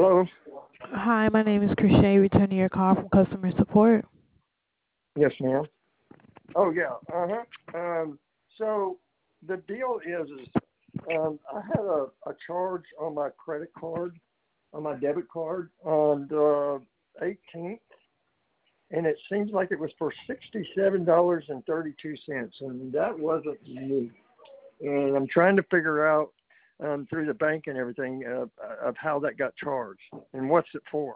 Hello. Hi, my name is Krishay, returning your call from customer support. Yes, ma'am. Oh, yeah. So the deal is I had a charge on my credit card, on my debit card on the 18th, and it seems like it was for $67.32, and that wasn't me. And I'm trying to figure out through the bank and everything of how that got charged and what's it for.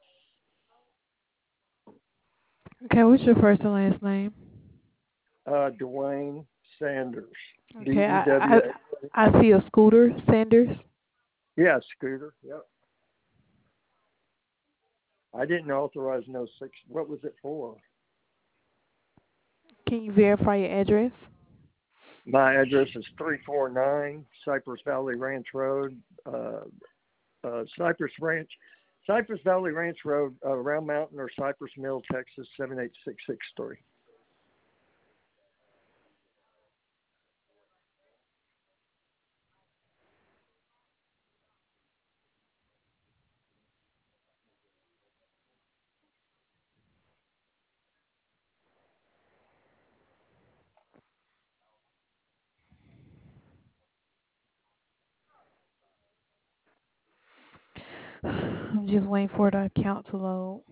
Okay, what's your first and last name? Dwayne Sanders. D Okay, E I W. I, I see a scooter, Sanders. Yeah, Scooter. Yep. I didn't authorize no six. What was it for? Can you verify your address? My address is 349 Cypress Valley Ranch Road, Cypress Ranch, Cypress Valley Ranch Road, Round Mountain or Cypress Mill, Texas 78663. I'm just waiting for the account to load.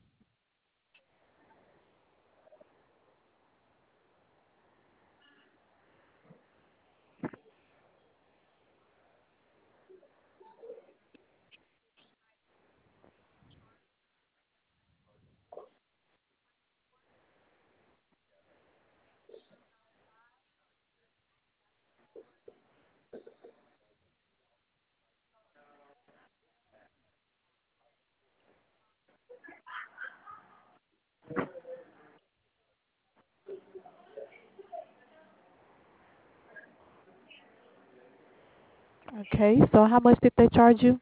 Okay, so how much did they charge you?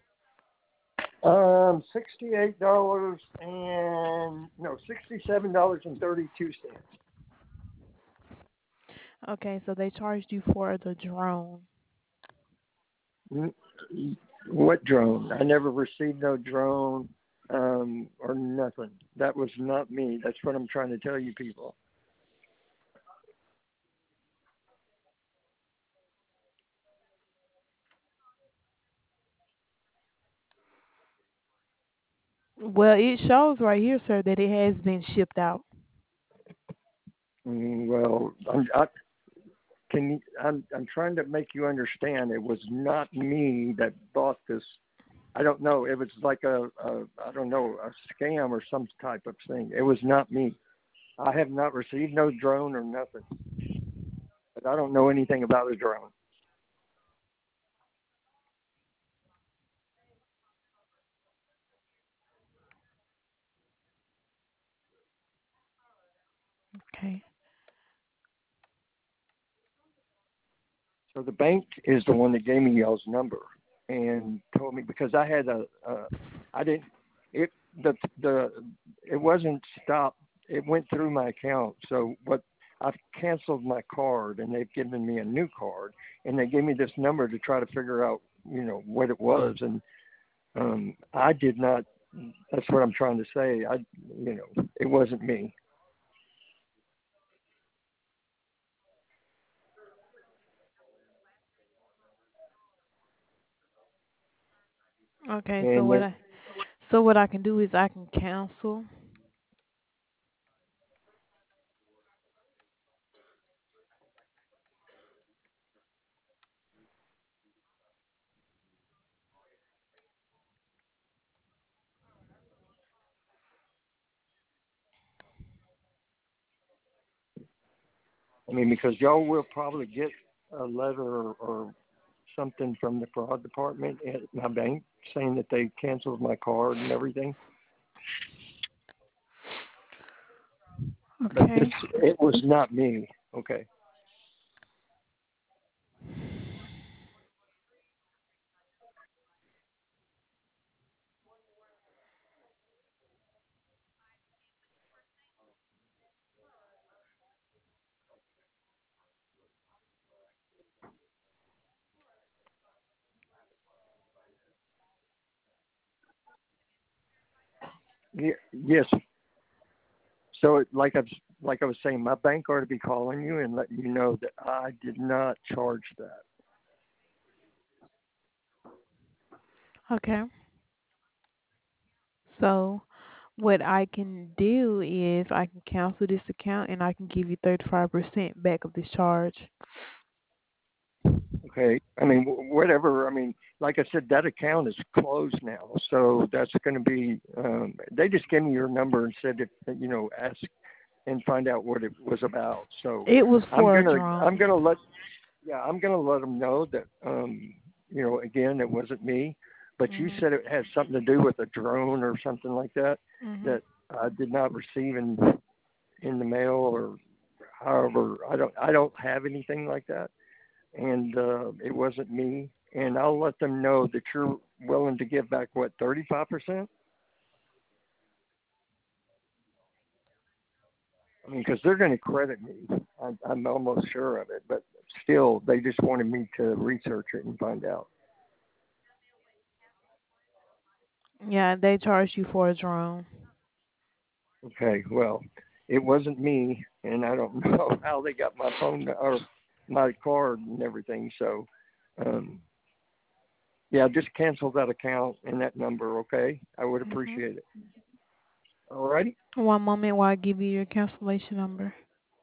$68 and no, $67.32. Okay, so they charged you for the drone. What drone? I never received no drone or nothing. That was not me. That's what I'm trying to tell you people. Well, it shows right here, sir, that it has been shipped out. Well, I'm trying to make you understand. It was not me that bought this. I don't know. It was like a I don't know, a scam or some type of thing. It was not me. I have not received no drone or nothing. But I don't know anything about a drone. Okay. So the bank is the one that gave me y'all's number and told me because I had I didn't it the it wasn't stopped. It went through my account. So what I've canceled my card and they've given me a new card and they gave me this number to try to figure out what it was and I did not. That's what I'm trying to say. It wasn't me. Okay, And they, so what I can do is I can cancel. I mean, because y'all will probably get a letter or something from the fraud department at my bank saying that they canceled my card and everything. But Okay. it was not me. Okay. Yes. So, like I was saying, my bank ought to be calling you and letting you know that I did not charge that. Okay. So what I can do is I can cancel this account and I can give you 35% back of this charge. Okay. I mean, whatever. I mean, like I said, that account is closed now, so that's going to be. They just gave me your number and said that ask and find out what it was about. So It was I'm for a gonna I'm drone. gonna let yeah I'm gonna let them know that again it wasn't me, but you Mhm. said it has something to do with a drone or something like that Mhm. that I did not receive in the mail or however I don't have anything like that, and it wasn't me. And I'll let them know that you're willing to give back what 35%. I mean, because they're going to credit me. I'm almost sure of it, but still, they just wanted me to research it and find out. Yeah, they charged you for a drone. Okay, well, it wasn't me, and I don't know how they got my phone or my card and everything. So, um, yeah, just cancel that account and that number, okay? I would Mhm. appreciate it. All righty? One moment while I give you your cancellation number.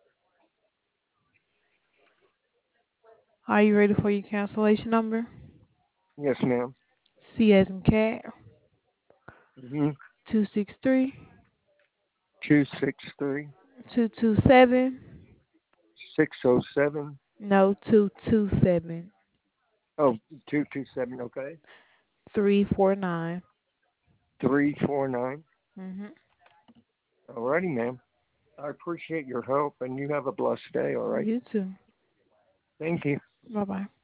Are you ready for your cancellation number? Yes, ma'am. C as in cat, Mm-hmm. 263 263 227. 607. No, 227 Oh, 227. Okay. 349. 349. Mhm. All righty, ma'am. I appreciate your help, and you have a blessed day, all right? You too. Thank you. Bye bye.